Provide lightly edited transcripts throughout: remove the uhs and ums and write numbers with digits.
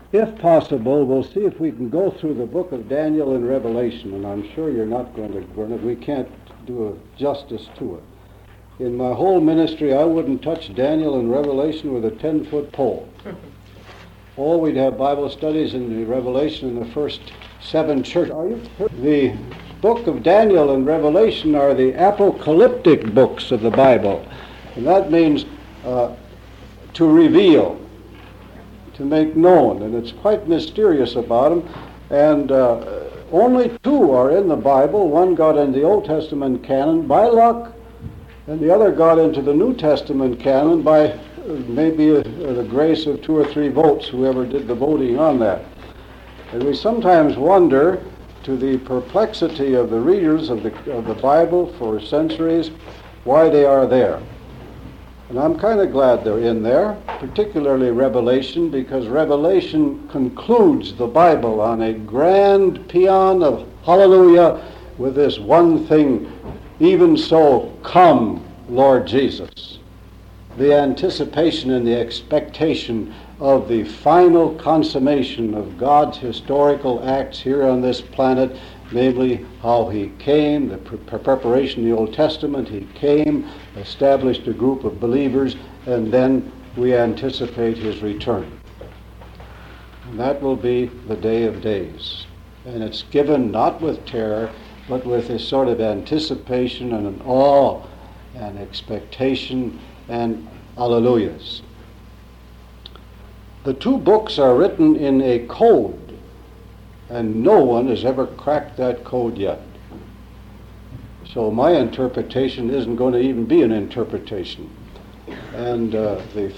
If possible, we'll see if we can go through the book of Daniel and Revelation, and I'm sure you're not going to, Bernard. We can't do justice to it. In my whole ministry, I wouldn't touch Daniel and Revelation with a 10-foot pole. Or we'd have Bible studies in the Revelation in the first 7 churches. The book of Daniel and Revelation are the apocalyptic books of the Bible, and that means to reveal, to make known, and it's quite mysterious about them. And only 2 are in the Bible. One got in the Old Testament canon by luck, and the other got into the New Testament canon by maybe the grace of 2 or 3 votes, whoever did the voting on that. And we sometimes wonder, to the perplexity of the readers of the Bible for centuries, why they are there. And I'm kind of glad they're in there, particularly Revelation, because Revelation concludes the Bible on a grand paean of hallelujah with this one thing: even so, come, Lord Jesus. The anticipation and the expectation of the final consummation of God's historical acts here on this planet, namely how he came, the preparation of the Old Testament. He came, established a group of believers, and then we anticipate his return. And that will be the day of days. And it's given not with terror, but with a sort of anticipation and an awe and expectation and alleluias. The 2 books are written in a code, and no one has ever cracked that code yet. So my interpretation isn't going to even be an interpretation. And the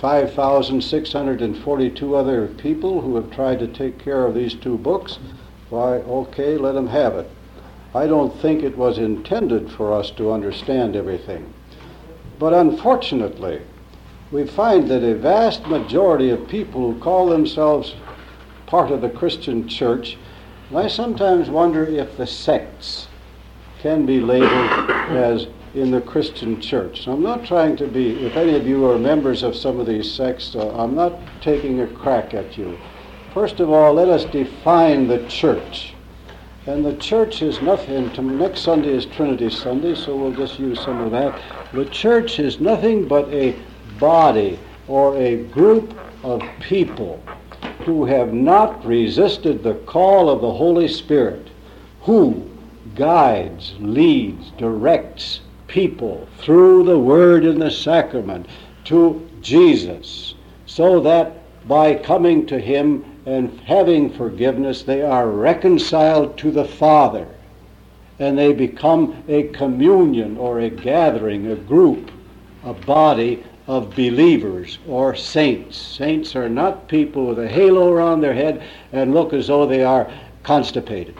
5,642 other people who have tried to take care of these 2 books, why, okay, let them have it. I don't think it was intended for us to understand everything. But unfortunately, we find that a vast majority of people who call themselves part of the Christian church, and I sometimes wonder if the sects can be labeled as in the Christian church. So I'm not trying to be, if any of you are members of some of these sects, I'm not taking a crack at you. First of all, let us define the church. And the church is nothing, next Sunday is Trinity Sunday, so we'll just use some of that. The church is nothing but a body or a group of people who have not resisted the call of the Holy Spirit, who guides, leads, directs people through the Word and the Sacrament to Jesus, so that by coming to him and having forgiveness, they are reconciled to the Father, and they become a communion or a gathering, a group, a body of believers or saints. Saints are not people with a halo around their head and look as though they are constipated.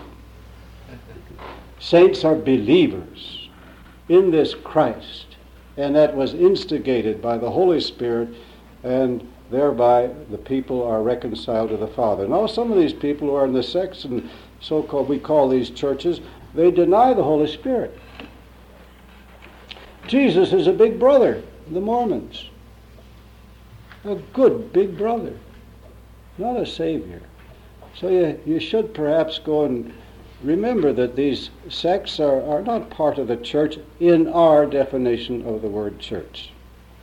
Saints are believers in this Christ, and that was instigated by the Holy Spirit, and thereby the people are reconciled to the Father. Now, some of these people who are in the sects and so-called, we call these churches, they deny the Holy Spirit. Jesus is a big brother, the Mormons. A good big brother, not a savior. So you should perhaps go and remember that these sects are not part of the church in our definition of the word church.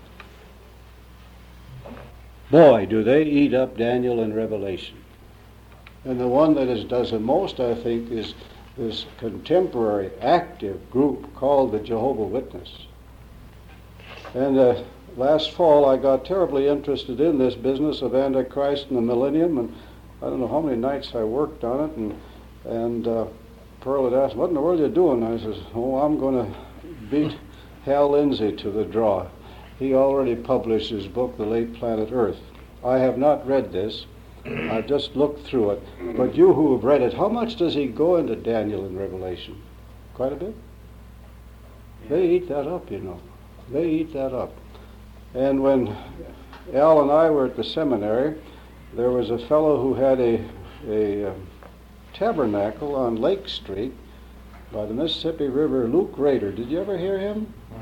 Boy, do they eat up Daniel and Revelation. And the one that does the most, I think, is this contemporary active group called the Jehovah's Witnesses. And last fall I got terribly interested in this business of Antichrist and the millennium, and I don't know how many nights I worked on it, and Pearl had asked, "What in the world are you doing?" I says, "Oh, I'm going to beat Hal Lindsey to the draw. He already published his book, The Late Planet Earth. I have not read this. I've just looked through it. But you who have read it, how much does he go into Daniel and Revelation? Quite a bit? They eat that up, you know. They eat that up. And when Al and I were at the seminary, there was a fellow who had a tabernacle on Lake Street by the Mississippi River, Luke Rader. Did you ever hear him?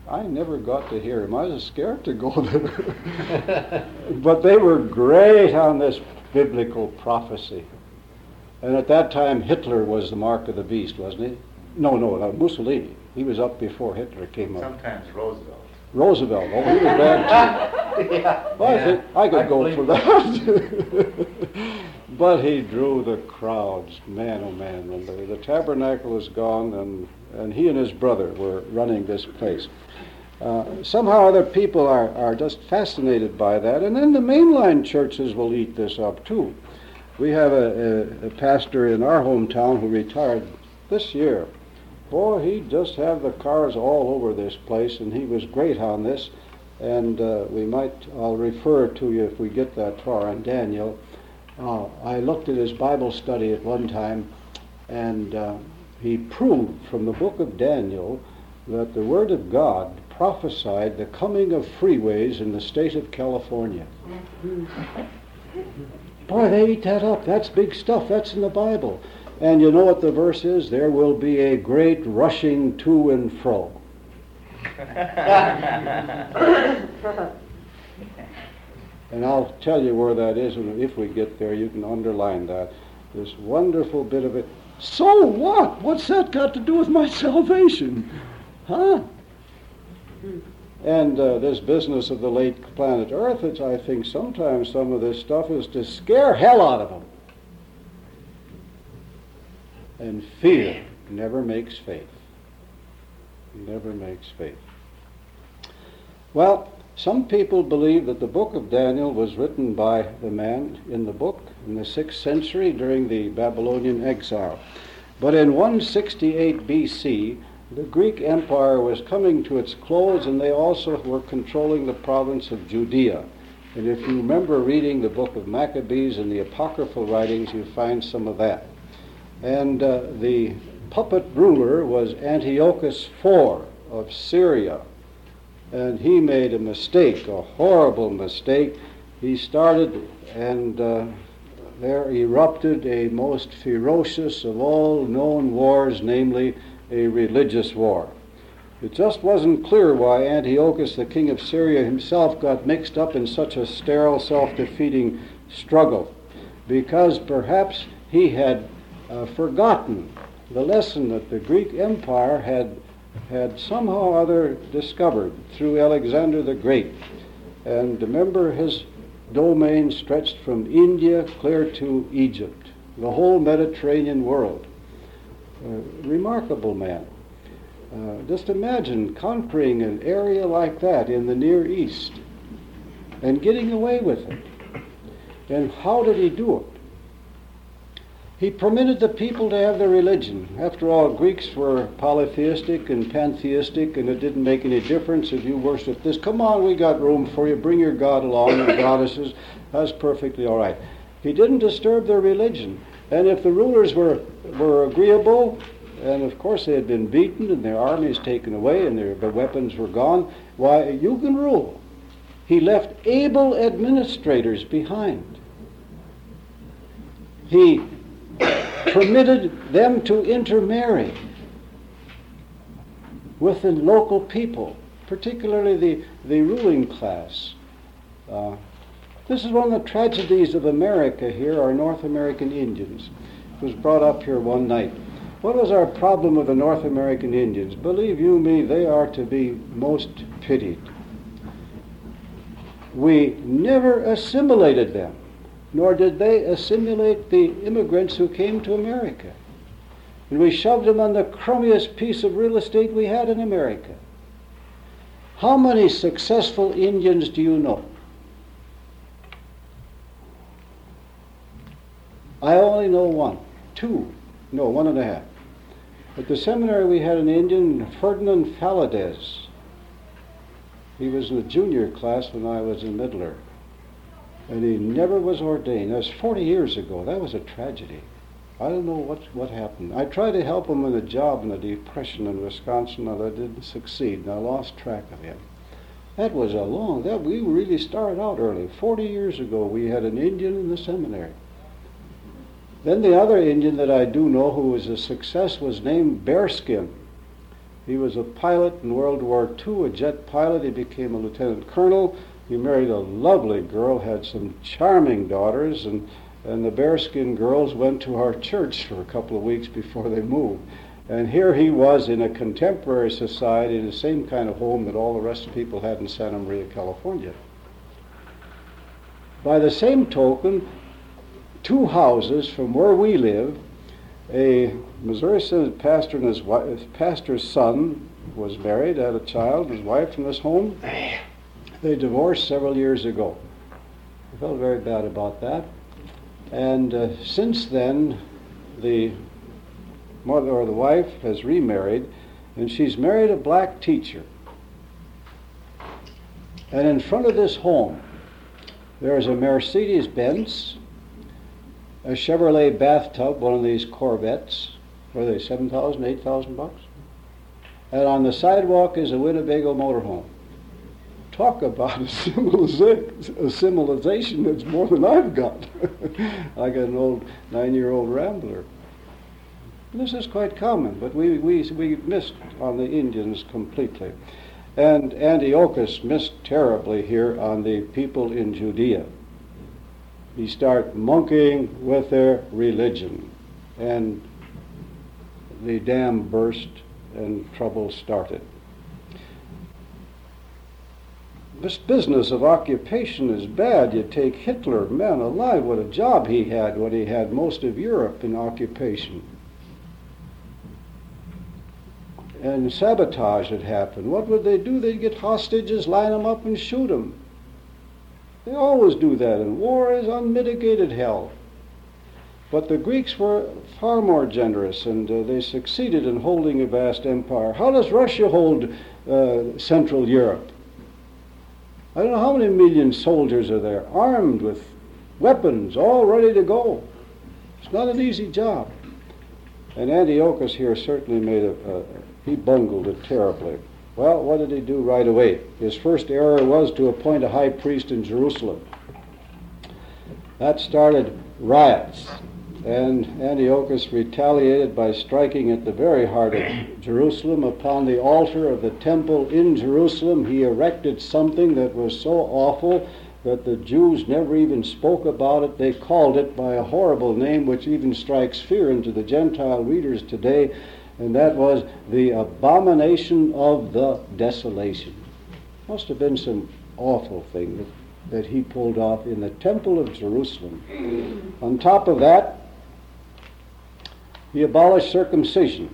I never got to hear him. I was scared to go there. But they were great on this biblical prophecy. And at that time, Hitler was the mark of the beast, wasn't he? No, Mussolini. He was up before Hitler came up. Sometimes Roosevelt. Roosevelt. Oh, he was bad too. Well, I think I could go for that. But he drew the crowds. Man, oh man. When the tabernacle was gone, and he and his brother were running this place. Somehow other people are just fascinated by that. And then the mainline churches will eat this up too. We have a pastor in our hometown who retired this year. Boy, he'd just have the cars all over this place, and he was great on this. And I'll refer to you if we get that far on Daniel. I looked at his Bible study at one time, and he proved from the book of Daniel that the Word of God prophesied the coming of freeways in the state of California. Boy, they eat that up. That's big stuff. That's in the Bible. And you know what the verse is? There will be a great rushing to and fro. And I'll tell you where that is, and if we get there, you can underline that. This wonderful bit of it. So what? What's that got to do with my salvation? Huh? And this business of the late planet Earth, I think sometimes some of this stuff is to scare hell out of them. And fear never makes faith. Never makes faith. Well, some people believe that the book of Daniel was written by the man in the book in the 6th century during the Babylonian exile. But in 168 BC, the Greek Empire was coming to its close, and they also were controlling the province of Judea. And if you remember reading the book of Maccabees and the apocryphal writings, you find some of that. And the puppet ruler was Antiochus IV of Syria. And he made a mistake, a horrible mistake. He started, and there erupted a most ferocious of all known wars, namely a religious war. It just wasn't clear why Antiochus, the king of Syria himself, got mixed up in such a sterile, self-defeating struggle, because perhaps he had forgotten the lesson that the Greek Empire had somehow or other discovered through Alexander the Great. And remember, his domain stretched from India clear to Egypt, the whole Mediterranean world. Remarkable man. Just imagine conquering an area like that in the Near East and getting away with it. And how did he do it? He permitted the people to have their religion. After all, Greeks were polytheistic and pantheistic, and it didn't make any difference if you worship this. Come on, we got room for you. Bring your god along, your goddesses. That's perfectly all right. He didn't disturb their religion. And if the rulers were agreeable, and of course they had been beaten and their armies taken away and their weapons were gone, why, you can rule. He left able administrators behind. He permitted them to intermarry with the local people, particularly the ruling class. This is one of the tragedies of America here, our North American Indians. It was brought up here one night. What was our problem with the North American Indians? Believe you me, they are to be most pitied. We never assimilated them, nor did they assimilate the immigrants who came to America. And we shoved them on the crummiest piece of real estate we had in America. How many successful Indians do you know? I only know one. One and a half. At the seminary we had an Indian, Ferdinand Faladez. He was in the junior class when I was in Midler. And he never was ordained. That was 40 years ago. That was a tragedy. I don't know what happened. I tried to help him with a job in the Depression in Wisconsin, and I didn't succeed, and I lost track of him. That was we really started out early. 40 years ago we had an Indian in the seminary. Then the other Indian that I do know who was a success was named Bearskin. He was a pilot in World War II, a jet pilot. He became a lieutenant colonel. He married a lovely girl, had some charming daughters, and the Bearskin girls went to our church for a couple of weeks before they moved. And here he was in a contemporary society in the same kind of home that all the rest of the people had in Santa Maria, California. By the same token, 2 houses from where we live, a Missouri Synod pastor and his pastor's son was married, had a child, his wife from this home. They divorced several years ago. I felt very bad about that. And since then, the mother or the wife has remarried, and she's married a black teacher. And in front of this home, there's a Mercedes-Benz, a Chevrolet bathtub, one of these Corvettes. What are they, $7,000, $8,000? And on the sidewalk is a Winnebago motorhome. Talk about a civilization that's more than I've got. I got an old 9-year-old Rambler. This is quite common, but we missed on the Indians completely. And Antiochus missed terribly here on the people in Judea. He started monkeying with their religion, and the dam burst and trouble started. This business of occupation is bad. You take Hitler, man alive, what a job he had when he had most of Europe in occupation. And sabotage had happened. What would they do? They'd get hostages, line them up, and shoot them. They always do that, and war is unmitigated hell. But the Greeks were far more generous, and they succeeded in holding a vast empire. How does Russia hold Central Europe? I don't know how many million soldiers are there, armed with weapons, all ready to go. It's not an easy job. And Antiochus here certainly he bungled it terribly. Well, what did he do right away? His first error was to appoint a high priest in Jerusalem. That started riots, and Antiochus retaliated by striking at the very heart of Jerusalem. Upon the altar of the temple in Jerusalem, he erected something that was so awful that the Jews never even spoke about it. They called it by a horrible name which even strikes fear into the Gentile readers today, and that was the abomination of the desolation. Must have been some awful thing that he pulled off in the temple of Jerusalem. On top of that, he abolished circumcision.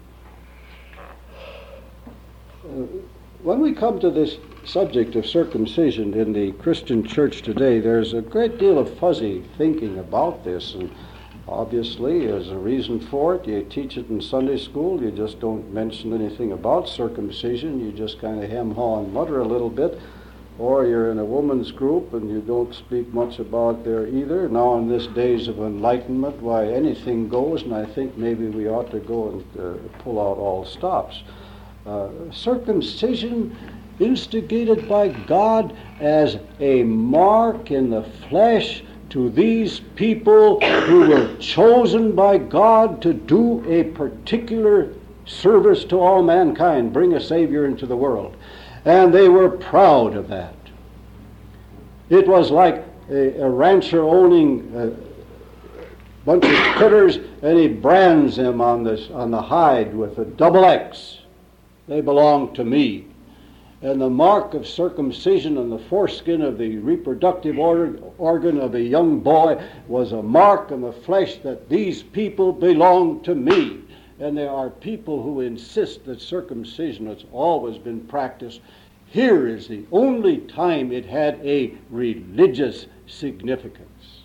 When we come to this subject of circumcision in the Christian church today, there's a great deal of fuzzy thinking about this, and obviously there's a reason for it. You teach it in Sunday school, you just don't mention anything about circumcision, you just kind of hem-haw and mutter a little bit. Or you're in a woman's group and you don't speak much about it there either. Now in this days of enlightenment, why, anything goes, and I think maybe we ought to go and pull out all stops. Circumcision instigated by God as a mark in the flesh to these people who were chosen by God to do a particular service to all mankind, bring a Savior into the world. And they were proud of that. It was like a rancher owning a bunch of critters, and he brands them on the hide with a double X. They belong to me. And the mark of circumcision on the foreskin of the reproductive organ of a young boy was a mark on the flesh that these people belong to me. And there are people who insist that circumcision has always been practiced. Here is the only time it had a religious significance.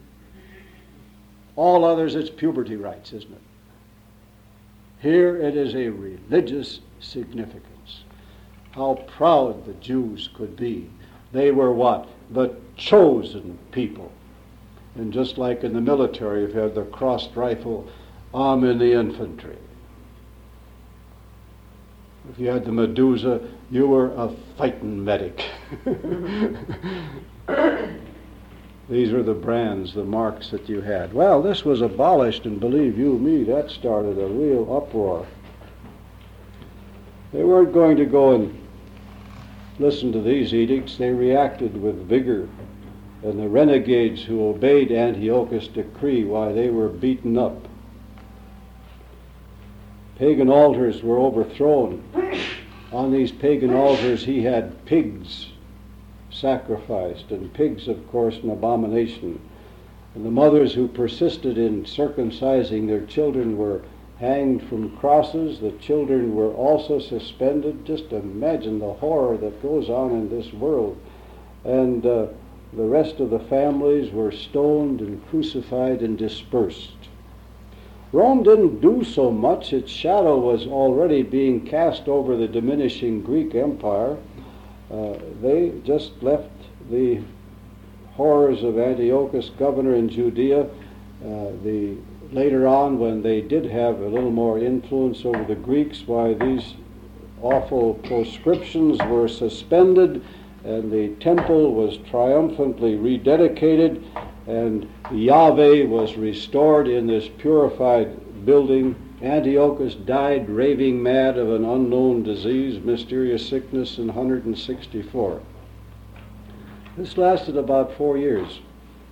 All others, it's puberty rites, isn't it? Here it is a religious significance. How proud the Jews could be. They were what? The chosen people. And just like in the military, if you had the crossed rifle, I'm in the infantry. If you had the Medusa, you were a fighting medic. These were the brands, the marks that you had. Well, this was abolished, and believe you me, that started a real uproar. They weren't going to go and listen to these edicts. They reacted with vigor. And the renegades who obeyed Antiochus' decree, why, they were beaten up. Pagan altars were overthrown. On these pagan altars he had pigs sacrificed, and pigs, of course, an abomination. And the mothers who persisted in circumcising their children were hanged from crosses. The children were also suspended. Just imagine the horror that goes on in this world. And the rest of the families were stoned and crucified and dispersed. Rome didn't do so much. Its shadow was already being cast over the diminishing Greek Empire. They just left the horrors of Antiochus, governor in Judea. Later on, when they did have a little more influence over the Greeks, why, these awful proscriptions were suspended, and the temple was triumphantly rededicated, and Yahweh was restored in this purified building. Antiochus died raving mad of an unknown disease, mysterious sickness, in 164. This lasted about 4 years.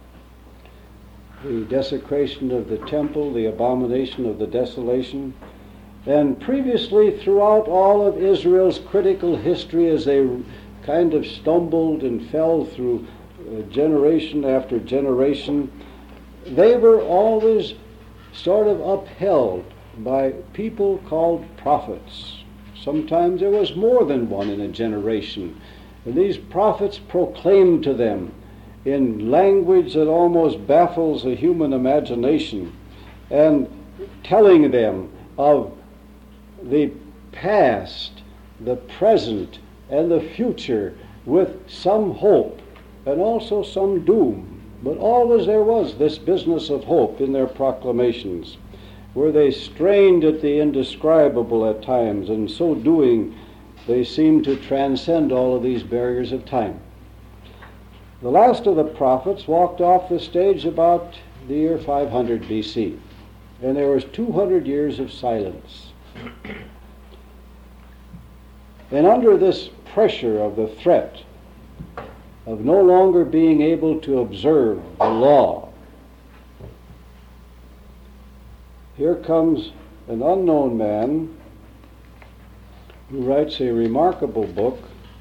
The desecration of the temple, the abomination of the desolation. And previously, throughout all of Israel's critical history, as they kind of stumbled and fell through generation after generation, they were always sort of upheld by people called prophets. Sometimes there was more than one in a generation. And these prophets proclaimed to them in language that almost baffles the human imagination, and telling them of the past, the present, and the future with some hope and also some doom. But always there was this business of hope in their proclamations, where they strained at the indescribable at times, and so doing they seemed to transcend all of these barriers of time. The last of the prophets walked off the stage about the year 500 BC, and there was 200 years of silence. And under this pressure of the threat of no longer being able to observe the law, here comes an unknown man who writes a remarkable book.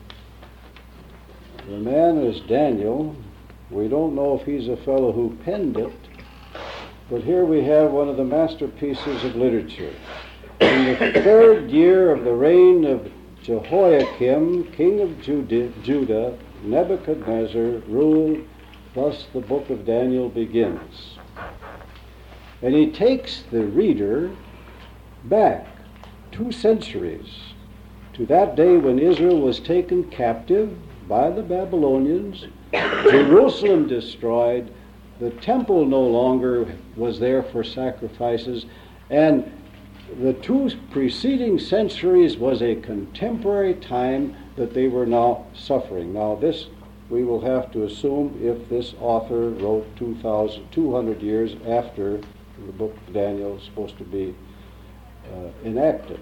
The man is Daniel. We don't know if he's a fellow who penned it, but here we have one of the masterpieces of literature. In the 3rd year of the reign of Jehoiakim, king of Judah, Nebuchadnezzar ruled. Thus the book of Daniel begins. And he takes the reader back 2 centuries to that day when Israel was taken captive by the Babylonians, Jerusalem destroyed, the temple no longer was there for sacrifices, and the 2 preceding centuries was a contemporary time that they were now suffering. Now this we will have to assume if this author wrote 200 years after the book of Daniel is supposed to be enacted.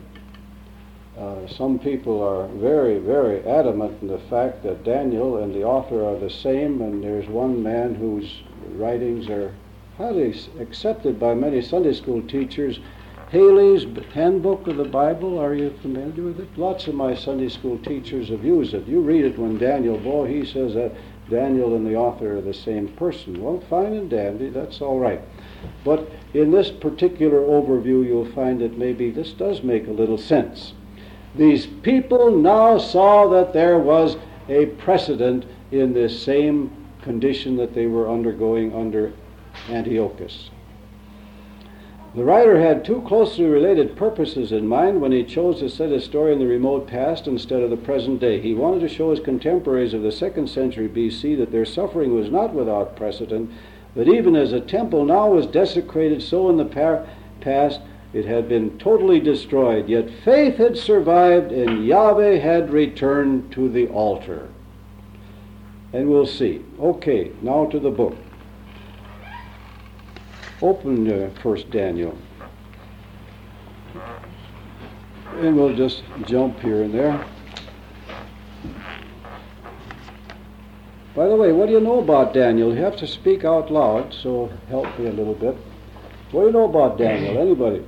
Some people are very, very adamant in the fact that Daniel and the author are the same, and there's one man whose writings are highly accepted by many Sunday school teachers. Haley's Handbook of the Bible, are you familiar with it? Lots of my Sunday school teachers have used it. You read it when Daniel, boy, he says that Daniel and the author are the same person. Well, fine and dandy, that's all right. But in this particular overview, you'll find that maybe this does make a little sense. These people now saw that there was a precedent in this same condition that they were undergoing under Antiochus. The writer had 2 closely related purposes in mind when he chose to set his story in the remote past instead of the present day. He wanted to show his contemporaries of the 2nd century BC that their suffering was not without precedent, that even as a temple now was desecrated, so in the past it had been totally destroyed, yet faith had survived and Yahweh had returned to the altar. And we'll see. Okay, now to the book. Open 1 Daniel. And we'll just jump here and there. By the way, what do you know about Daniel? You have to speak out loud, so help me a little bit. What do you know about Daniel? Anybody?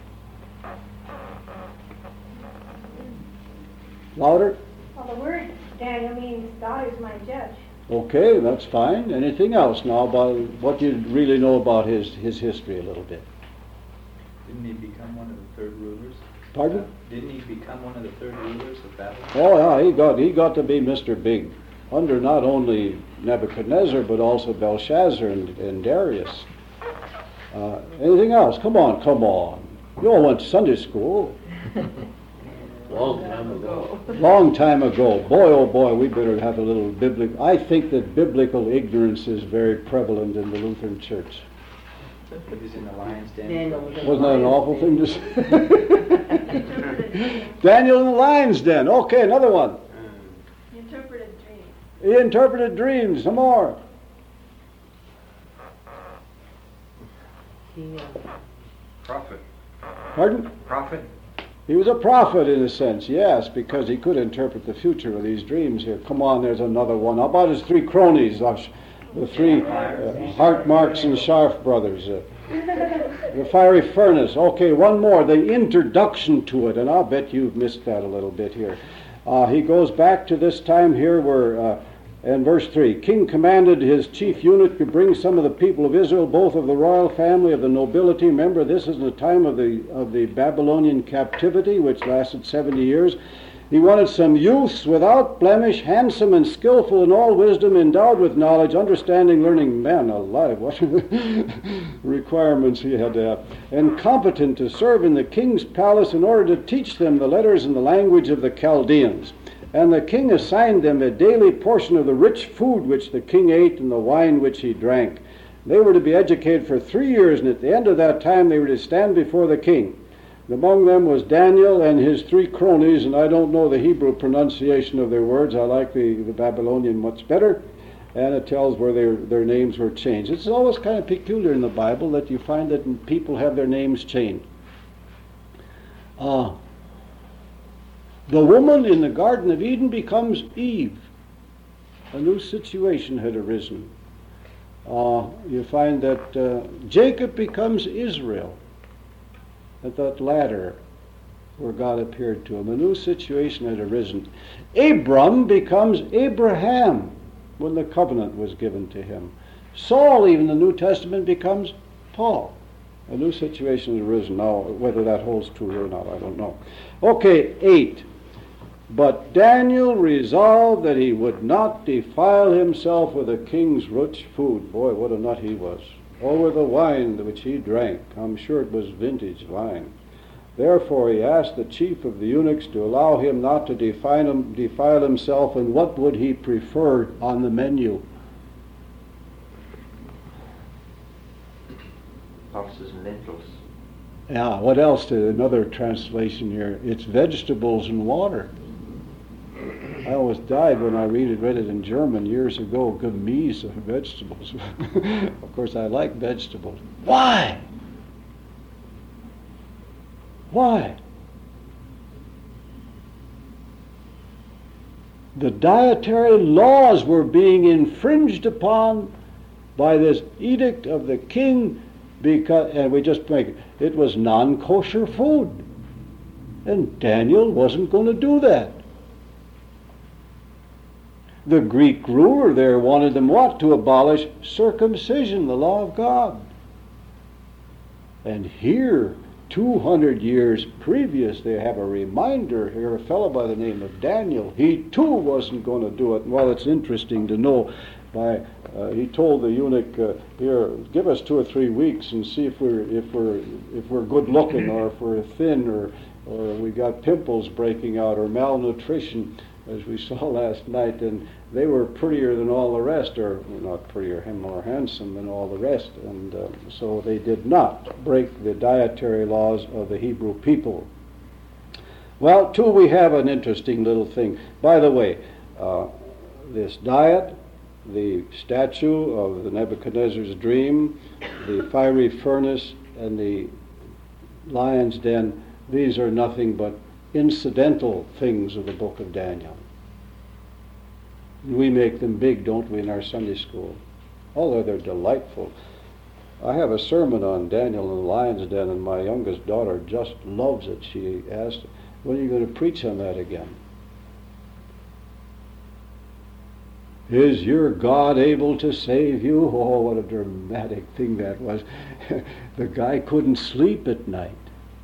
Louder? Well, the word Daniel means God is my judge. Okay, that's fine. Anything else now about what you really know about his history a little bit? Didn't he become one of the third rulers? Pardon? Didn't he become one of the third rulers of Babylon? Oh yeah, he got to be Mr. Big, under not only Nebuchadnezzar but also Belshazzar and Darius. Anything else? Come on. You all went to Sunday school. Long time ago. Long time ago. Boy, oh boy, we better have a little biblical. I think that biblical ignorance is very prevalent in the Lutheran Church. But he's in the lion's den. Wasn't that an awful thing to say? Daniel in the lion's den. Okay, another one. He interpreted dreams. He interpreted dreams. Some more. Prophet. Pardon? Prophet. He was a prophet in a sense, yes, because he could interpret the future with these dreams here. Come on, there's another one. How about his three cronies, the three Hart, Marx, and Scharf brothers? The fiery furnace. Okay, one more, the introduction to it, and I'll bet you've missed that a little bit here. He goes back to this time here where, in verse 3, King commanded his chief eunuch to bring some of the people of Israel, both of the royal family, of the nobility. Remember, this is the time of the Babylonian captivity, which lasted 70 years. He wanted some youths without blemish, handsome and skillful in all wisdom, endowed with knowledge, understanding, learning. Man alive, what requirements he had to have. And competent to serve in the king's palace in order to teach them the letters and the language of the Chaldeans. And the king assigned them a daily portion of the rich food which the king ate and the wine which he drank. They were to be educated for 3 years, and at the end of that time they were to stand before the king. And among them was Daniel and his three cronies, and I don't know the Hebrew pronunciation of their words. I like the Babylonian much better, and it tells where their names were changed. It's always kind of peculiar in the Bible that you find that people have their names changed. The woman in the Garden of Eden becomes Eve. A new situation had arisen. You find that Jacob becomes Israel at that ladder where God appeared to him. A new situation had arisen. Abram becomes Abraham when the covenant was given to him. Saul, even in the New Testament, becomes Paul. A new situation had arisen. Now, whether that holds true or not, I don't know. Okay, 8. But Daniel resolved that he would not defile himself with the king's rich food. Boy, what a nut he was. Or with the wine which he drank. I'm sure it was vintage wine. Therefore he asked the chief of the eunuchs to allow him not to defile himself, and what would he prefer on the menu? Lobsters and lentils. Yeah, what else? Another translation here. It's vegetables and water. I always died when I read it in German years ago. Gemüse, vegetables. Of course, I like vegetables. Why? Why? The dietary laws were being infringed upon by this edict of the king, because, and we just make it was non-kosher food. And Daniel wasn't going to do that. The Greek ruler there wanted them what? To abolish circumcision, the law of God. And here, 200 years previous, they have a reminder here, a fellow by the name of Daniel. He too wasn't going to do it. Well, it's interesting to know. He told the eunuch, "Here, give us 2 or 3 weeks and see if we're good looking, or if we're thin, or we got pimples breaking out, or malnutrition." As we saw last night, and they were prettier than all the rest, or not prettier, more handsome than all the rest, and so they did not break the dietary laws of the Hebrew people. Well, too, we have an interesting little thing. By the way, this diet, the statue of the Nebuchadnezzar's dream, the fiery furnace, and the lion's den, these are nothing but incidental things of the book of Daniel. We make them big, don't we, in our Sunday school? Although they're delightful. I have a sermon on Daniel in the lion's den, and my youngest daughter just loves it. She asked, when are you going to preach on that again? Is your God able to save you? Oh, what a dramatic thing that was. The guy couldn't sleep at night.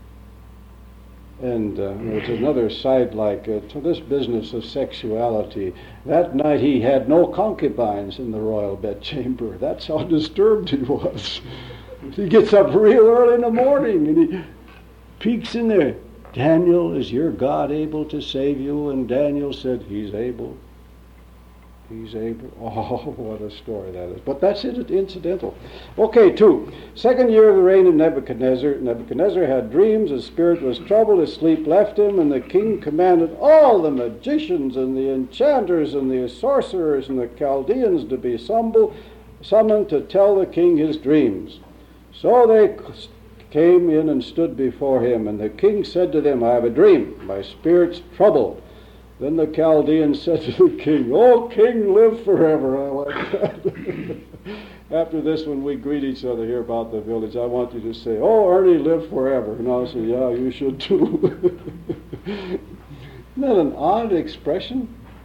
And there's another side to this business of sexuality. That night he had no concubines in the royal bedchamber. That's how disturbed he was. He gets up real early in the morning and he peeks in there. Daniel, is your God able to save you? And Daniel said, He's able. He's able. Oh, what a story that is. But that's incidental. Okay, 2. Second year of the reign of Nebuchadnezzar. Nebuchadnezzar had dreams. His spirit was troubled. His sleep left him. And the king commanded all the magicians and the enchanters and the sorcerers and the Chaldeans to be summoned to tell the king his dreams. So they came in and stood before him. And the king said to them, I have a dream. My spirit's troubled. Then the Chaldeans said to the king, "O king, live forever." I like that. After this, when we greet each other here about the village, I want you to say, "Oh, Ernie, live forever." And I'll say, "Yeah, you should too." Isn't that an odd expression?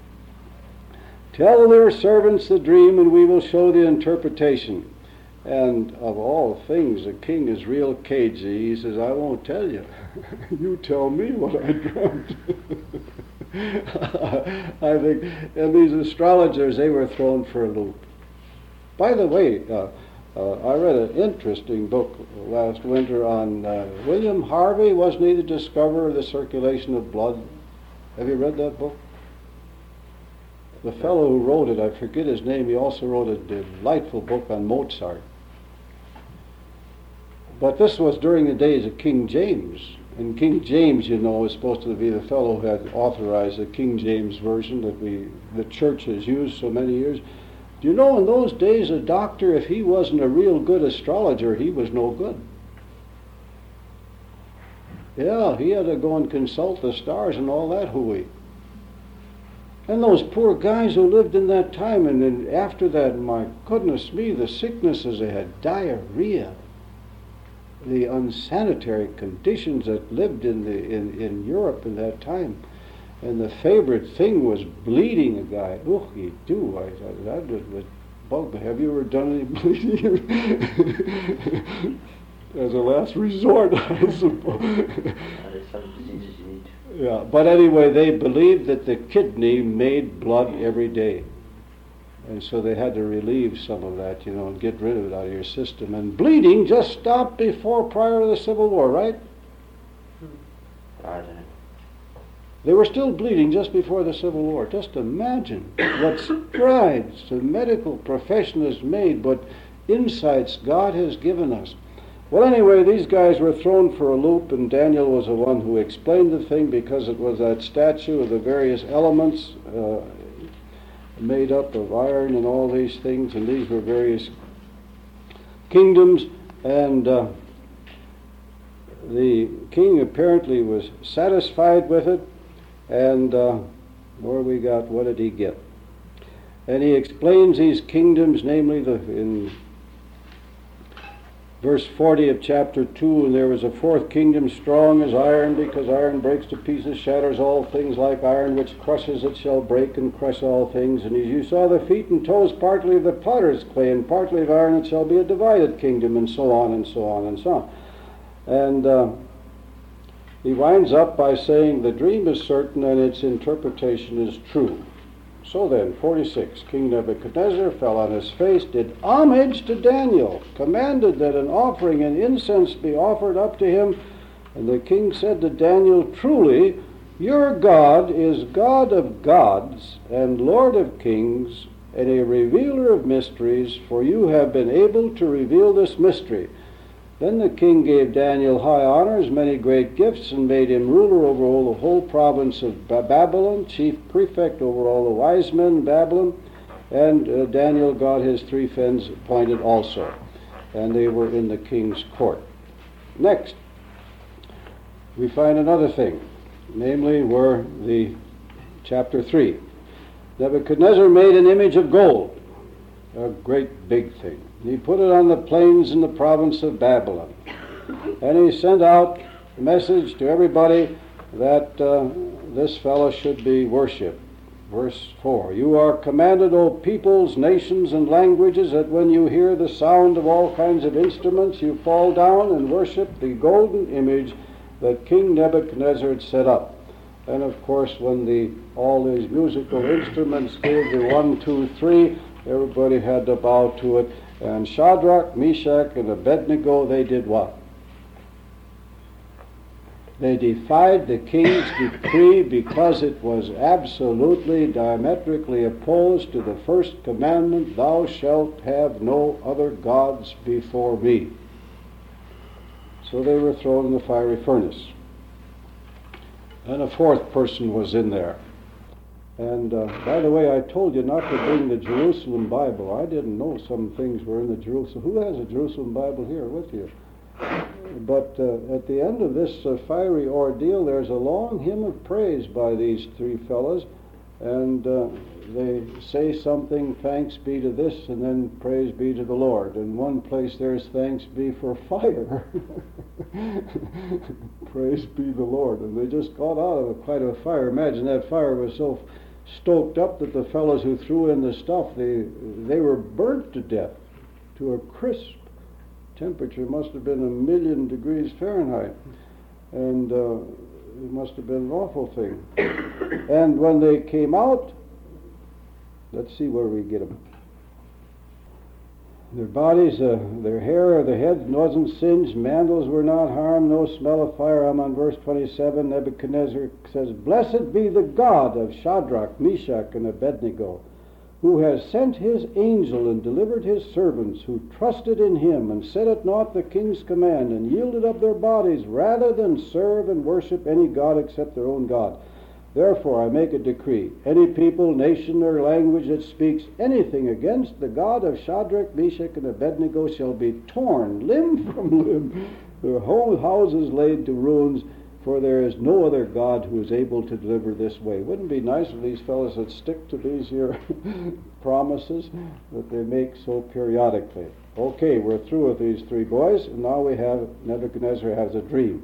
Tell their servants the dream, and we will show the interpretation. And of all things, the king is real cagey. He says, "I won't tell you. You tell me what I dreamt." I think, and these astrologers, they were thrown for a loop. By the way, I read an interesting book last winter on William Harvey. Wasn't he the discoverer of the circulation of blood? Have you read that book? The fellow who wrote it, I forget his name, he also wrote a delightful book on Mozart. But this was during the days of King James. And King James, you know, is supposed to be the fellow who had authorized the King James Version that the church has used so many years. Do you know, in those days, a doctor, if he wasn't a real good astrologer, he was no good. Yeah, he had to go and consult the stars and all that hooey. And those poor guys who lived in that time, and then after that, my goodness me, the sicknesses, they had diarrhea. The unsanitary conditions that lived in Europe in that time. And the favorite thing was bleeding a guy. Oh, you do. I thought that would bug me. Have you ever done any bleeding? As a last resort, I suppose. Yeah, but anyway, they believed that the kidney made blood every day. And so they had to relieve some of that, and get rid of it out of your system. And bleeding just stopped prior to the Civil War, right? They were still bleeding just before the Civil War. Just imagine what strides the medical profession has made, what insights God has given us. Well, anyway, these guys were thrown for a loop, and Daniel was the one who explained the thing, because it was that statue of the various elements made up of iron and all these things, and these were various kingdoms, and the king apparently was satisfied with it, and what did he get? And he explains these kingdoms, namely in verse 40 of chapter 2, "And there was a fourth kingdom, strong as iron, because iron breaks to pieces, shatters all things like iron, which crushes it shall break and crush all things. And as you saw the feet and toes partly of the potter's clay, and partly of iron, it shall be a divided kingdom," and so on, and so on, and so on. And he winds up by saying the dream is certain and its interpretation is true. So then, 46, King Nebuchadnezzar fell on his face, did homage to Daniel, commanded that an offering and incense be offered up to him. And the king said to Daniel, "Truly, your God is God of gods and Lord of kings and a revealer of mysteries, for you have been able to reveal this mystery." Then the king gave Daniel high honors, many great gifts, and made him ruler over all the whole province of Babylon, chief prefect over all the wise men in Babylon. And Daniel got his 3 friends appointed also, and they were in the king's court. Next, we find another thing. namely, were the chapter 3. Nebuchadnezzar made an image of gold, a great big thing. He put it on the plains in the province of Babylon. And he sent out a message to everybody that this fellow should be worshipped. Verse 4, "You are commanded, O peoples, nations, and languages, that when you hear the sound of all kinds of instruments, you fall down and worship the golden image that King Nebuchadnezzar had set up." And of course, when all these musical instruments gave the 1, 2, 3, everybody had to bow to it. And Shadrach, Meshach, and Abednego, they did what? They defied the king's decree because it was absolutely diametrically opposed to the first commandment, "Thou shalt have no other gods before me." So they were thrown in the fiery furnace. And a fourth person was in there. And by the way, I told you not to bring the Jerusalem Bible. I didn't know some things were in the Jerusalem. Who has a Jerusalem Bible here with you? But at the end of this fiery ordeal, there's a long hymn of praise by these three fellows, and they say something, "Thanks be to this," and then "Praise be to the Lord." In one place there's "Thanks be for fire." Praise be the Lord. And they just got out of quite a fire. Imagine that fire was so stoked up that the fellows who threw in the stuff, they were burnt to death to a crisp. Temperature must have been 1,000,000 degrees Fahrenheit, and it must have been an awful thing. And when they came out, let's see where we get them. Their bodies, their hair, or their heads wasn't singed, mantles were not harmed, no smell of fire. I'm on verse 27. Nebuchadnezzar says, "Blessed be the God of Shadrach, Meshach, and Abednego, who has sent his angel and delivered his servants, who trusted in him and set at naught the king's command, and yielded up their bodies rather than serve and worship any god except their own God. Therefore I make a decree, any people, nation, or language that speaks anything against the God of Shadrach, Meshach, and Abednego shall be torn limb from limb, their whole houses laid to ruins, for there is no other God who is able to deliver this way." Wouldn't it be nice if these fellows would stick to these here promises that they make so periodically? Okay, we're through with these three boys, and now we have Nebuchadnezzar has a dream.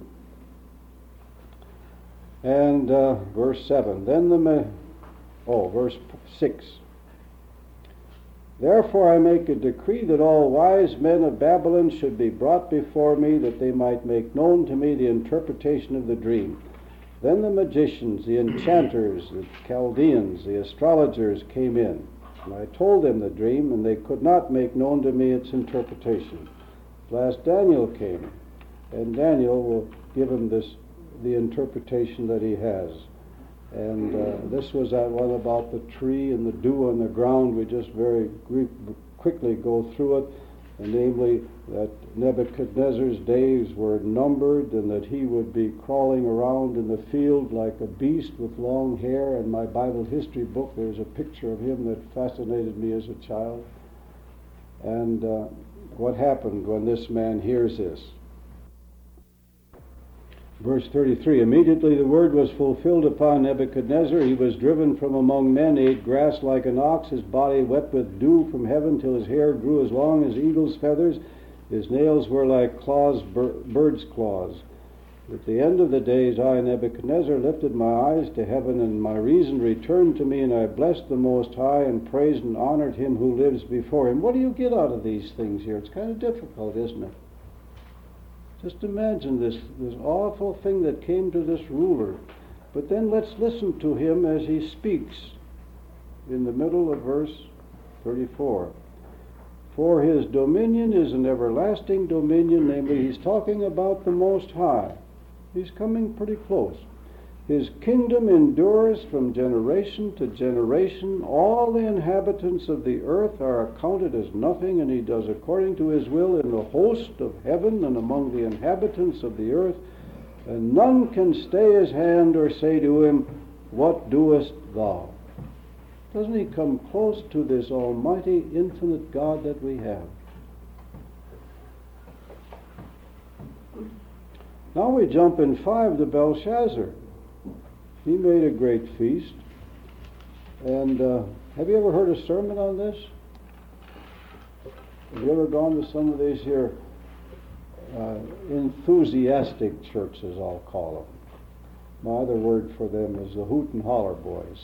And verse 7, verse 6. "Therefore I make a decree that all wise men of Babylon should be brought before me, that they might make known to me the interpretation of the dream. Then the magicians, the enchanters, the Chaldeans, the astrologers came in, and I told them the dream, and they could not make known to me its interpretation. At last Daniel came, and Daniel will give him the interpretation that he has. And this was that one about the tree and the dew on the ground. We just very quickly go through it, and namely that Nebuchadnezzar's days were numbered, and that he would be crawling around in the field like a beast with long hair. In my Bible history book there's a picture of him that fascinated me as a child. And what happened when this man hears this? Verse 33, "Immediately the word was fulfilled upon Nebuchadnezzar. He was driven from among men, ate grass like an ox, his body wet with dew from heaven, till his hair grew as long as eagle's feathers. His nails were like claws, bird's claws. At the end of the days, I, Nebuchadnezzar, lifted my eyes to heaven, and my reason returned to me, and I blessed the Most High, and praised and honored him who lives before him." What do you get out of these things here? It's kind of difficult, isn't it? Just imagine this awful thing that came to this ruler. But then let's listen to him as he speaks in the middle of verse 34. "For his dominion is an everlasting dominion," namely, he's talking about the Most High. He's coming pretty close. "His kingdom endures from generation to generation. All the inhabitants of the earth are accounted as nothing, and he does according to his will in the host of heaven and among the inhabitants of the earth. And none can stay his hand or say to him, 'What doest thou?'" Doesn't he come close to this almighty, infinite God that we have? Now we jump in 5 to Belshazzar. He made a great feast. And have you ever heard a sermon on this? Have you ever gone to some of these here enthusiastic churches, I'll call them? My other word for them is the hoot and holler boys.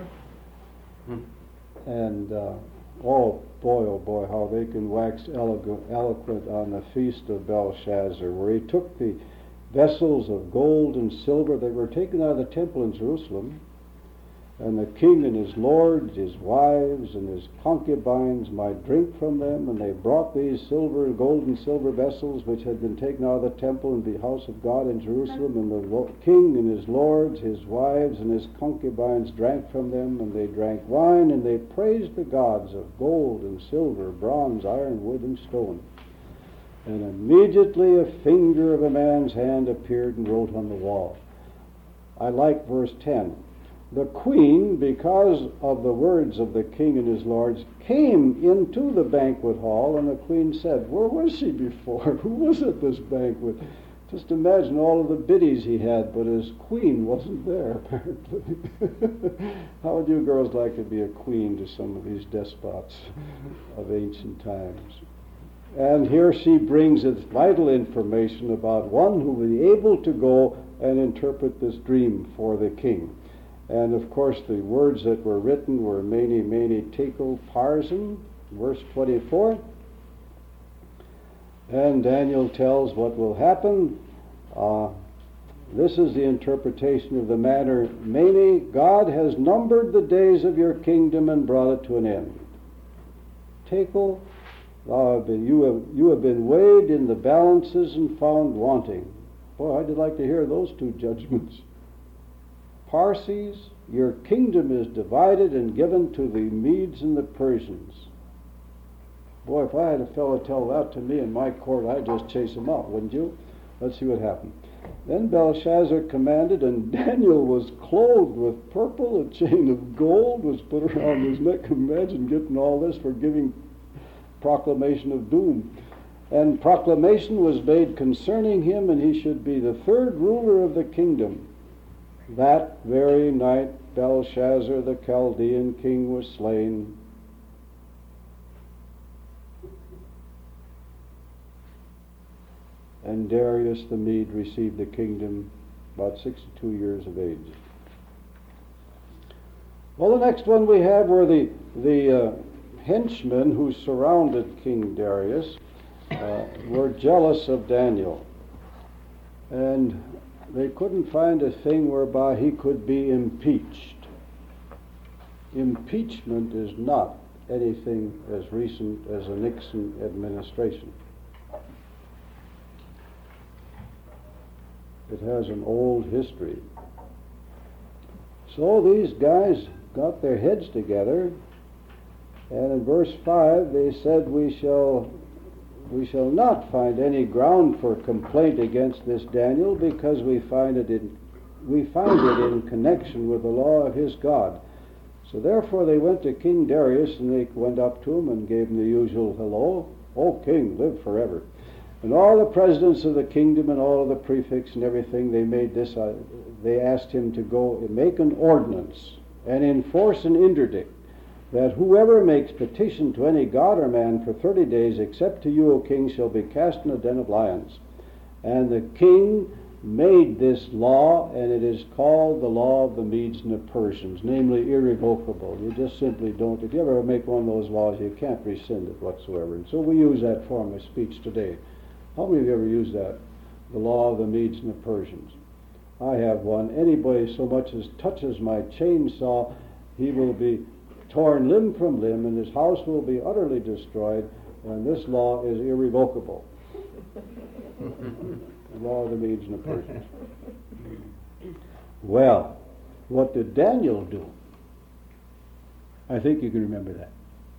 And oh boy, how they can wax eloquent on the feast of Belshazzar, where he took the vessels of gold and silver that were taken out of the temple in Jerusalem, and the king and his lords, his wives, and his concubines might drink from them, and they brought these gold and silver vessels which had been taken out of the temple in the house of God in Jerusalem, and the king and his lords, his wives, and his concubines drank from them, and they drank wine, and they praised the gods of gold and silver, bronze, iron, wood, and stone. And immediately a finger of a man's hand appeared and wrote on the wall. I like verse 10. The queen, because of the words of the king and his lords, came into the banquet hall, and the queen said, "Where was she before? Who was at this banquet?" Just imagine all of the biddies he had, but his queen wasn't there, apparently. How would you girls like to be a queen to some of these despots of ancient times? And here she brings us vital information about one who will be able to go and interpret this dream for the king. And of course the words that were written were Mene, Mene, Tekel, Parsin, verse 24. And Daniel tells what will happen. This is the interpretation of the matter. Mene, God has numbered the days of your kingdom and brought it to an end. Tekel, you have been weighed in the balances and found wanting. Boy, I'd like to hear those two judgments. Parses, your kingdom is divided and given to the Medes and the Persians. Boy, if I had a fellow tell that to me in my court, I'd just chase him out, wouldn't you? Let's see what happened. Then Belshazzar commanded, and Daniel was clothed with purple, a chain of gold was put around his neck. Imagine getting all this for giving proclamation of doom. And proclamation was made concerning him, and he should be the third ruler of the kingdom. That very night Belshazzar the Chaldean king was slain. And Darius the Mede received the kingdom about 62 years of age. Well, the next one we have were the henchmen who surrounded King Darius were jealous of Daniel. And they couldn't find a thing whereby he could be impeached. Impeachment is not anything as recent as the Nixon administration. It has an old history. So these guys got their heads together, and in verse 5 they said, we shall not find any ground for complaint against this Daniel, because we find it in connection with the law of his God. So therefore they went to King Darius, and they went up to him and gave him the usual hello. "O king, live forever." And all the presidents of the kingdom and all of the prefects and everything, they asked him to go and make an ordinance and enforce an interdict, that whoever makes petition to any god or man for 30 days, except to you, O king, shall be cast in a den of lions. And the king made this law, and it is called the law of the Medes and the Persians, namely irrevocable. You just simply don't, if you ever make one of those laws, you can't rescind it whatsoever. And so we use that form of speech today. How many of you ever used that? The law of the Medes and the Persians. I have one. Anybody so much as touches my chainsaw, he will be torn limb from limb, and his house will be utterly destroyed, and this law is irrevocable. The law of the Medes and the Persians. Well, what did Daniel do? I think you can remember that.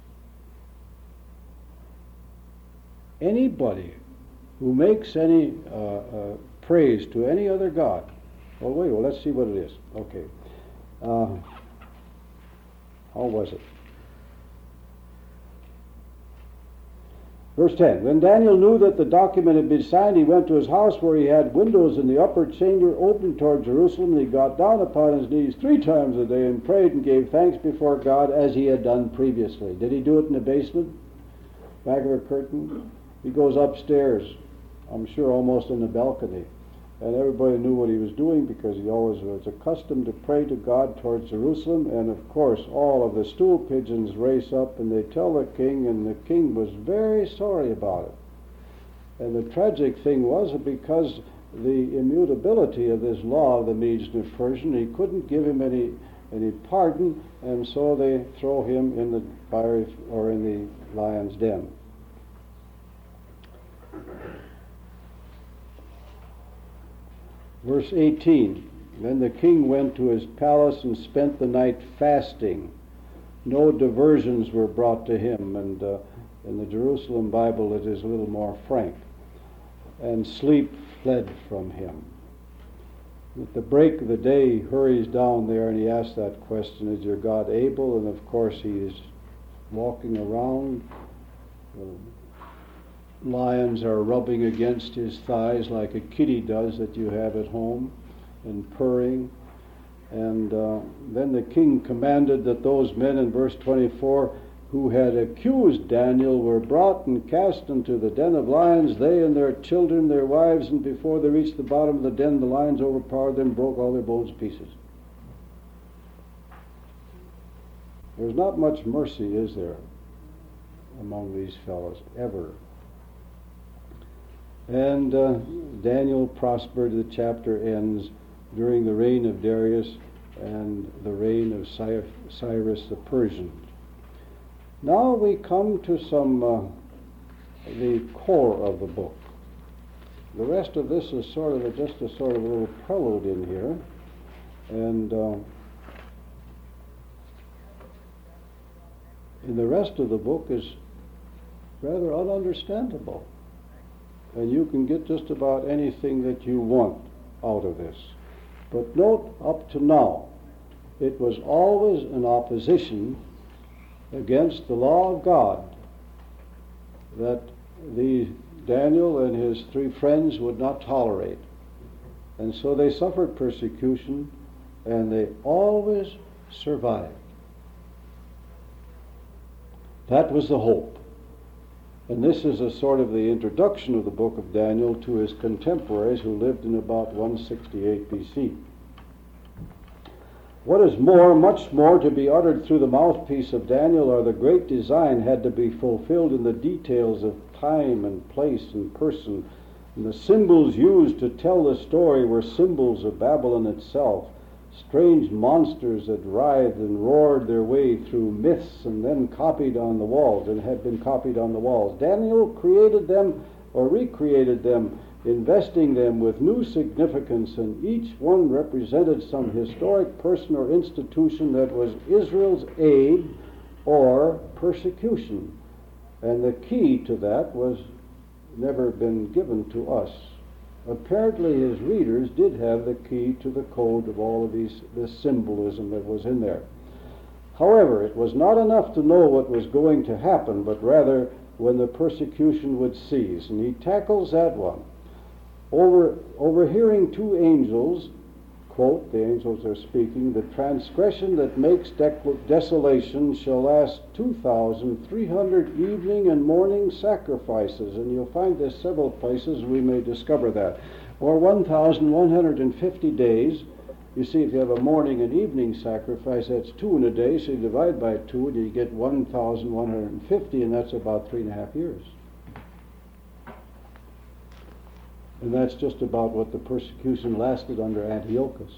Anybody who makes any praise to any other god, well, let's see what it is. Okay. How was it? Verse 10, when Daniel knew that the document had been signed, he went to his house where he had windows in the upper chamber open toward Jerusalem, and he got down upon his knees 3 times a day and prayed and gave thanks before God as he had done previously. Did he do it in the basement? Back of a curtain? He goes upstairs, I'm sure almost in the balcony. And everybody knew what he was doing because he always was accustomed to pray to God towards Jerusalem. And of course, all of the stool pigeons race up and they tell the king, and the king was very sorry about it. And the tragic thing was that because the immutability of this law of the Medes and the Persian, he couldn't give him any pardon, and so they throw him in the fiery or in the lion's den. Verse 18, then the king went to his palace and spent the night fasting. No diversions were brought to him, and in the Jerusalem Bible it is a little more frank. And sleep fled from him. At the break of the day, he hurries down there and he asks that question, is your God able? And of course he is walking around. Lions are rubbing against his thighs like a kitty does that you have at home, and purring. And then the king commanded that those men in verse 24 who had accused Daniel were brought and cast into the den of lions, they and their children, their wives, and before they reached the bottom of the den, the lions overpowered them, broke all their bones to pieces. There's not much mercy, is there, among these fellows, ever. And Daniel prospered. The chapter ends during the reign of Darius and the reign of Cyrus the Persian. Now we come to the core of the book. The rest of this is just a little prelude in here, and the rest of the book is rather ununderstandable. And you can get just about anything that you want out of this. But note, up to now, it was always an opposition against the law of God that Daniel and his 3 friends would not tolerate. And so they suffered persecution, and they always survived. That was the hope. And this is a sort of the introduction of the book of Daniel to his contemporaries who lived in about 168 BC. What is more, much more to be uttered through the mouthpiece of Daniel, or the great design had to be fulfilled in the details of time and place and person. And the symbols used to tell the story were symbols of Babylon itself, strange monsters that writhed and roared their way through myths and then copied on the walls and had been copied on the walls. Daniel created them or recreated them, investing them with new significance, and each one represented some historic person or institution that was Israel's aid or persecution. And the key to that was never been given to us. Apparently his readers did have the key to the code of all of this symbolism that was in there. However, it was not enough to know what was going to happen, but rather when the persecution would cease. And he tackles that one. Overhearing 2 angels, quote, the angels are speaking, the transgression that makes desolation shall last 2,300 evening and morning sacrifices. And you'll find this several places we may discover that. Or 1,150 days. You see, if you have a morning and evening sacrifice, that's 2 in a day, so you divide by 2 and you get 1,150, and that's about 3.5 years. And that's just about what the persecution lasted under Antiochus.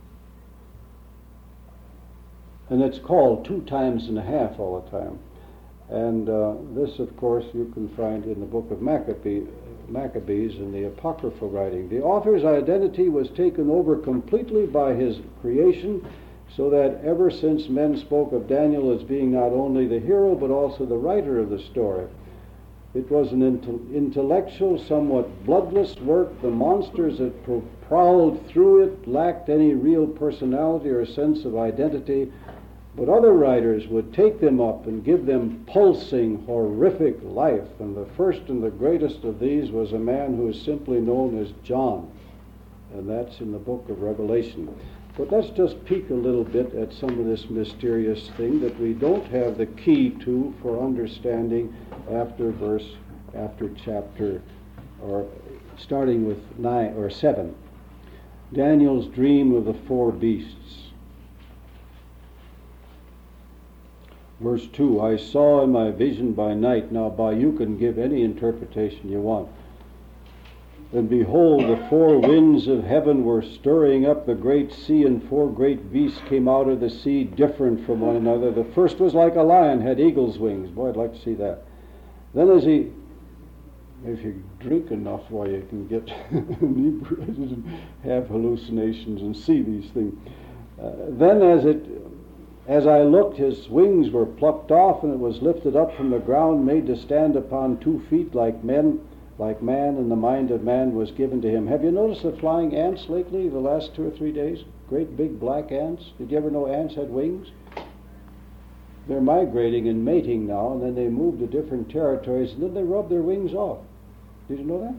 And it's called 2 times and a half all the time. And this, of course, you can find in the book of Maccabees in the Apocryphal writing. The author's identity was taken over completely by his creation, so that ever since men spoke of Daniel as being not only the hero but also the writer of the story. It was an intellectual, somewhat bloodless work. The monsters that prowled through it lacked any real personality or sense of identity, But other writers would take them up and give them pulsing, horrific life. And the first and the greatest of these was a man who is simply known as John. And that's in the book of Revelation. But let's just peek a little bit at some of this mysterious thing that we don't have the key to for understanding after chapter, or starting with 9 or 7. Daniel's dream of the 4 beasts. Verse 2, I saw in my vision by night. Now you can give any interpretation you want. And behold, the 4 winds of heaven were stirring up the great sea, and 4 great beasts came out of the sea, different from one another. The first was like a lion, had eagle's wings. Boy, I'd like to see that. Then if you drink enough, why, you can get inebriated and have hallucinations and see these things. Then as I looked, his wings were plucked off, and it was lifted up from the ground, made to stand upon 2 feet like man, and the mind of man was given to him. Have you noticed the flying ants lately, the last 2 or 3 days? Great big black ants. Did you ever know ants had wings? They're migrating and mating now, and then they move to different territories, and then they rub their wings off. Did you know that?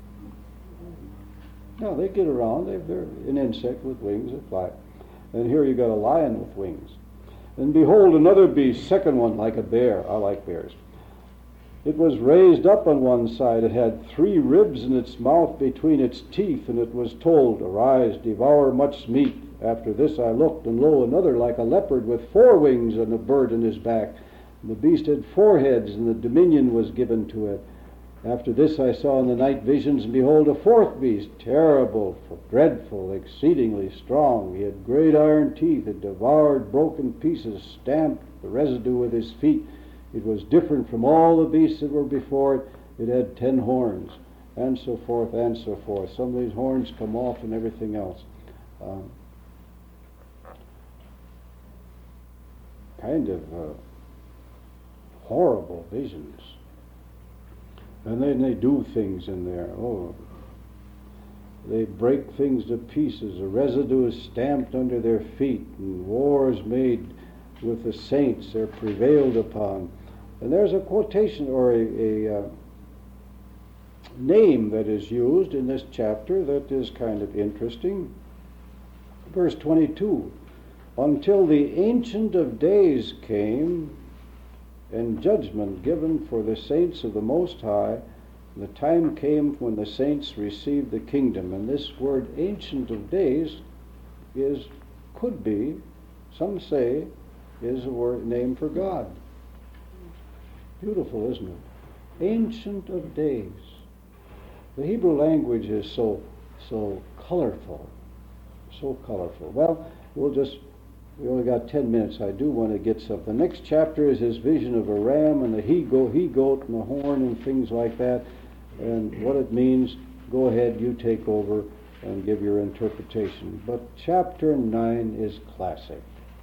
No, they get around. They're an insect with wings that fly. And here you got a lion with wings. And behold, another beast, second one, like a bear. I like bears. It was raised up on one side. It had 3 ribs in its mouth between its teeth, and it was told, Arise, devour much meat. After this I looked, and lo, another like a leopard with 4 wings and a bird in his back. And the beast had 4 heads, and the dominion was given to it. After this I saw in the night visions, and behold, a 4th beast, terrible, dreadful, exceedingly strong. He had great iron teeth. It devoured broken pieces, stamped the residue with his feet. It was different from all the beasts that were before it. It had 10 horns, and so forth, and so forth. Some of these horns come off and everything else. Kind of horrible visions. And then they do things in there. Oh, they break things to pieces. A residue is stamped under their feet, and war is made with the saints. They're prevailed upon. And there's a quotation or a name that is used in this chapter that is kind of interesting. Verse 22, until the Ancient of Days came, and judgment given for the saints of the Most High, the time came when the saints received the kingdom. And this word Ancient of Days could be, some say, is a word name for God. Beautiful, isn't it? Ancient of Days. The Hebrew language is so colorful, so colorful. Well, we only got 10 minutes. I do want to get something. The next chapter is his vision of a ram and the he-goat and the horn and things like that. And what it means, go ahead, you take over and give your interpretation. But chapter 9 is classic.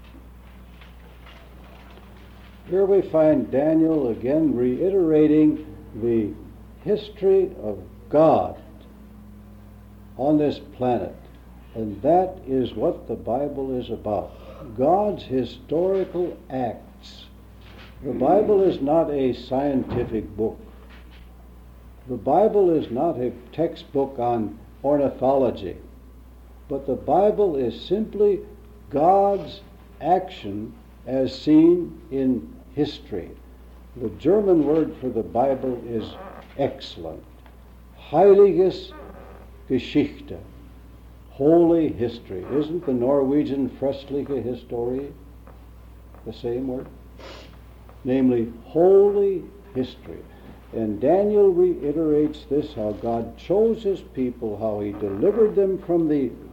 Here we find Daniel again reiterating the history of God on this planet. And that is what the Bible is about. God's historical acts. The Bible is not a scientific book. The Bible is not a textbook on ornithology. But the Bible is simply God's action as seen in history. The German word for the Bible is excellent. Heiliges Geschichte. Holy history. Isn't the Norwegian Fröstliche Historie the same word? Namely, holy history. And Daniel reiterates this, how God chose his people, how he delivered them from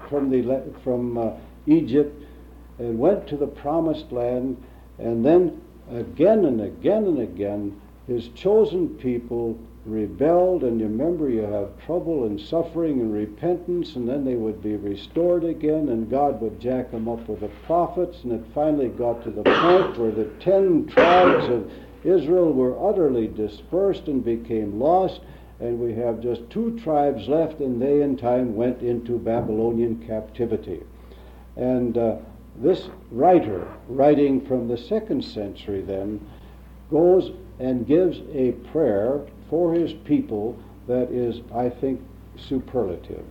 Egypt and went to the promised land, and then again and again and again his chosen people rebelled, and you remember you have trouble and suffering and repentance, and then they would be restored again, and God would jack them up with the prophets, and it finally got to the point where the 10 tribes of Israel were utterly dispersed and became lost, and we have just 2 tribes left, and they in time went into Babylonian captivity. And This writer, writing from the 2nd century then, goes and gives a prayer for his people that is, I think, superlative.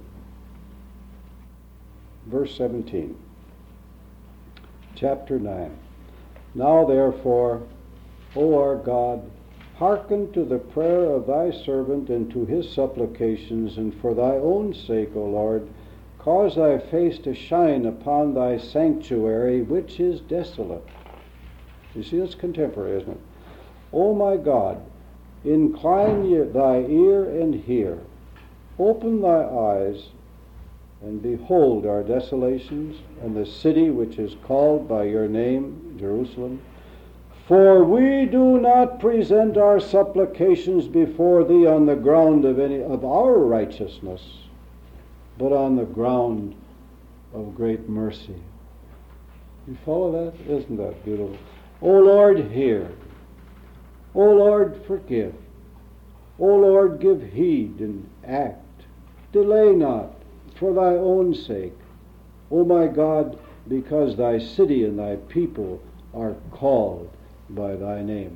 Verse 17, chapter 9. Now therefore, O our God, hearken to the prayer of thy servant and to his supplications, and for thy own sake, O Lord, cause thy face to shine upon thy sanctuary, which is desolate. You see, it's contemporary, isn't it? O my God, incline thy ear and hear. Open thy eyes and behold our desolations and the city which is called by your name, Jerusalem. For we do not present our supplications before thee on the ground of any of our righteousness, but on the ground of great mercy. You follow that? Isn't that beautiful? O Lord, hear. O Lord, forgive. O Lord, give heed and act. Delay not, for thy own sake. O my God, because thy city and thy people are called by thy name.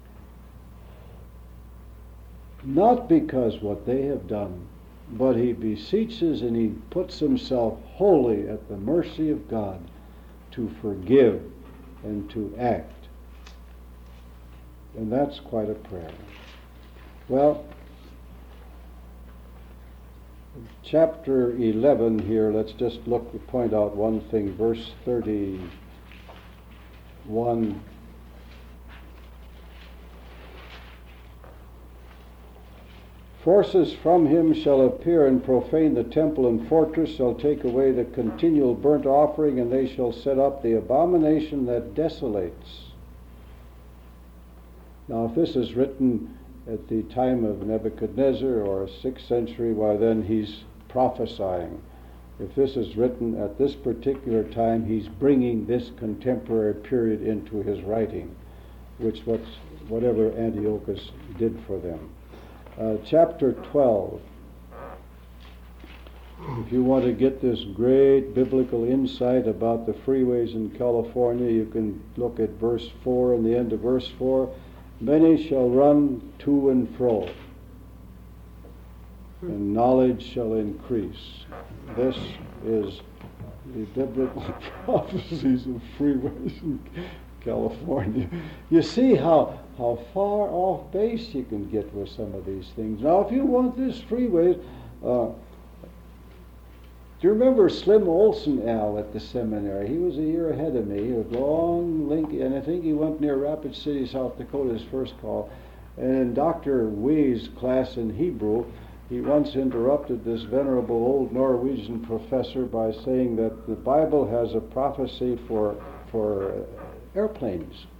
Not because what they have done, but he beseeches and he puts himself wholly at the mercy of God to forgive and to act. And that's quite a prayer. Well, chapter 11 here, let's just point out one thing, verse 31. Forces from him shall appear and profane the temple and fortress, shall take away the continual burnt offering, and they shall set up the abomination that desolates. Now, if this is written at the time of Nebuchadnezzar or 6th century, why then he's prophesying. If this is written at this particular time, he's bringing this contemporary period into his writing, which whatever Antiochus did for them. Chapter 12. If you want to get this great biblical insight about the freeways in California, you can look at verse 4 and the end of verse 4. Many shall run to and fro, and knowledge shall increase. This is the biblical prophecies of freeways in California. You see how far off base you can get with some of these things. Now, if you want this freeway, do you remember Slim Olson, Al, at the seminary? He was a year ahead of me. He was long, and I think he went near Rapid City, South Dakota, his first call. And in Dr. Wee's class in Hebrew, he once interrupted this venerable old Norwegian professor by saying that the Bible has a prophecy for airplanes.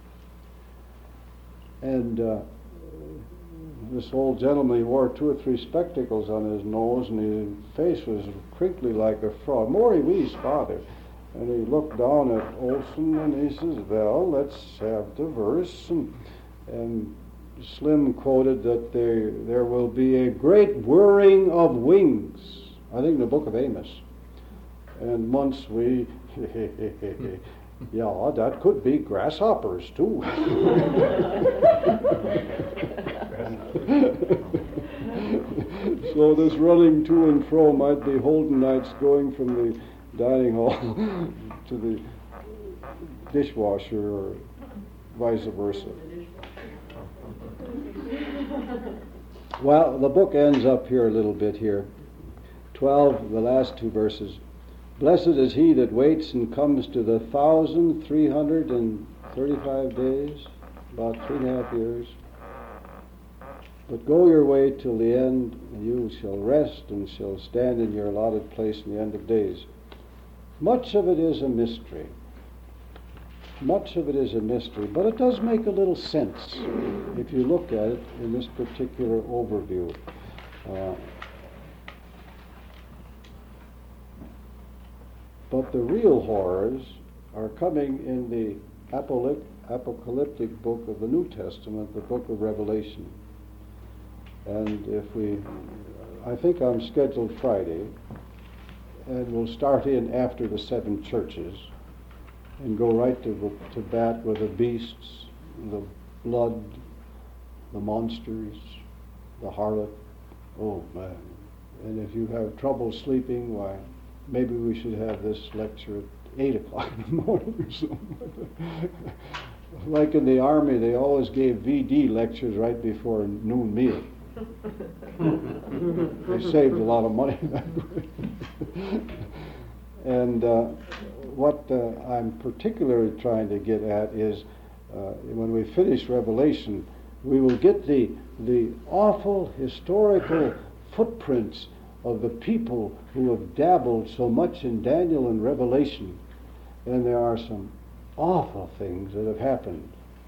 And this old gentleman, he wore 2 or 3 spectacles on his nose, and his face was crinkly like a frog. Maury Wee's father. And he looked down at Olson, and he says, well, let's have the verse. And Slim quoted that there will be a great whirring of wings, I think in the book of Amos. And once we, yeah, that could be grasshoppers too. So this running to and fro might be Holdenites going from the dining hall to the dishwasher or vice versa. Well, the book ends up here a little bit here. 12, the last 2 verses. Blessed is he that waits and comes to the 1,335 days, about 3.5 years. But go your way till the end, and you shall rest and shall stand in your allotted place in the end of days. Much of it is a mystery. Much of it is a mystery, but it does make a little sense if you look at it in this particular overview. But the real horrors are coming in the apocalyptic book of the New Testament, the book of Revelation. And I think I'm scheduled Friday, and we'll start in after the 7 churches. and go right to bat with the beasts, the blood, the monsters, the harlot. Oh man. And if you have trouble sleeping, why, maybe we should have this lecture at 8 o'clock in the morning or something. Like in the Army, they always gave VD lectures right before a noon meal. They saved a lot of money that way. And what I'm particularly trying to get at is when we finish Revelation, we will get the awful historical footprints of the people who have dabbled so much in Daniel and Revelation. And there are some awful things that have happened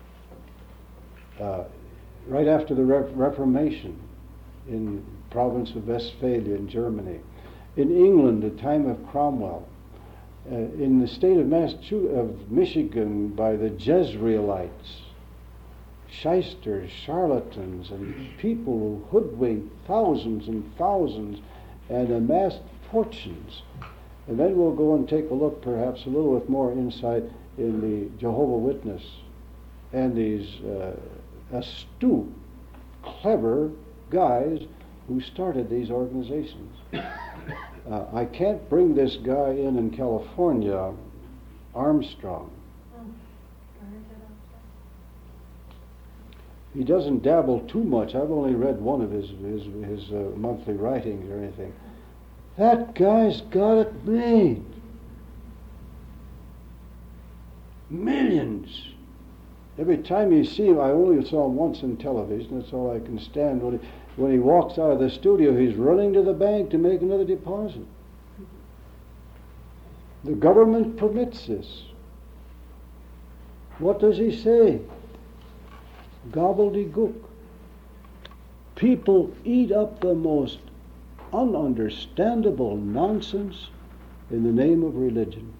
right after the Reformation in the province of Westphalia in Germany, in England, the time of Cromwell, in the state of Michigan by the Jezreelites, shysters, charlatans, and people who hoodwinked thousands and thousands and amassed fortunes. And then we'll go and take a look, perhaps a little with more insight, in the Jehovah Witness and these astute, clever guys who started these organizations. I can't bring this guy in California, Armstrong. He doesn't dabble too much. I've only read one of his monthly writings or anything. That guy's got it made. Millions. Every time you see him, I only saw him once in television. That's all I can stand. When he walks out of the studio, he's running to the bank to make another deposit. The government permits this. What does he say? Gobbledygook. People eat up the most ununderstandable nonsense in the name of religion.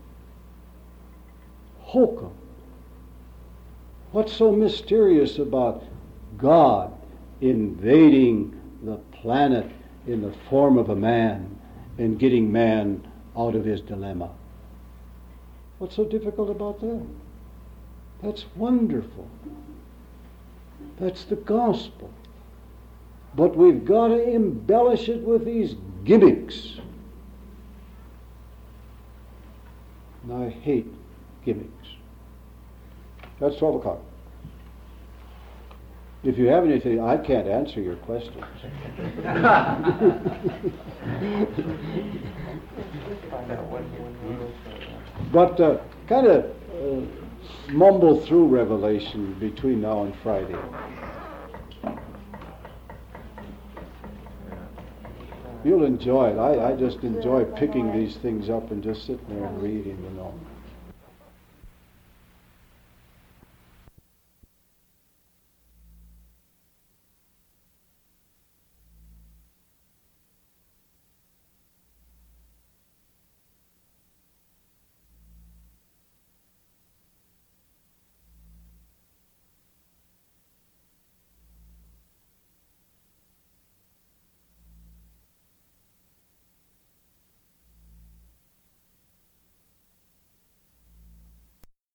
Hokum. What's so mysterious about God invading the planet in the form of a man and getting man out of his dilemma? What's so difficult about that? That's wonderful. That's the gospel. But we've got to embellish it with these gimmicks. And I hate gimmicks. That's 12 o'clock. If you have anything, I can't answer your questions. But kind of mumble through Revelation between now and Friday. You'll enjoy it. I just enjoy picking these things up and just sitting there and reading,